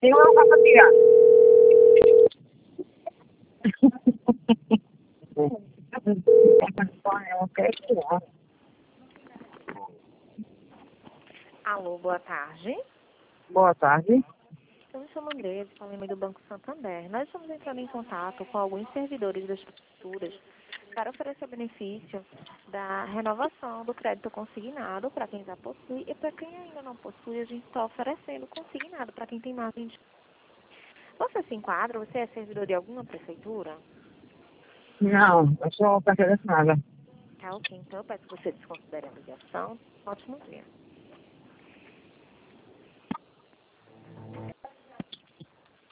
Tem uma sapatilha. Alô, boa tarde. Boa tarde. Eu me chamo André, falei do Banco Santander. Nós estamos entrando em contato com alguns servidores das prefeituras para oferecer o benefício da renovação do crédito consignado para quem já possui e para quem ainda não possui, a gente está oferecendo consignado para quem tem mais de 20. Você se enquadra? Você é servidor de alguma prefeitura? Não, eu sou carteira assinada. Tá ok, então eu peço que você desconsidere a ligação. Ótimo dia.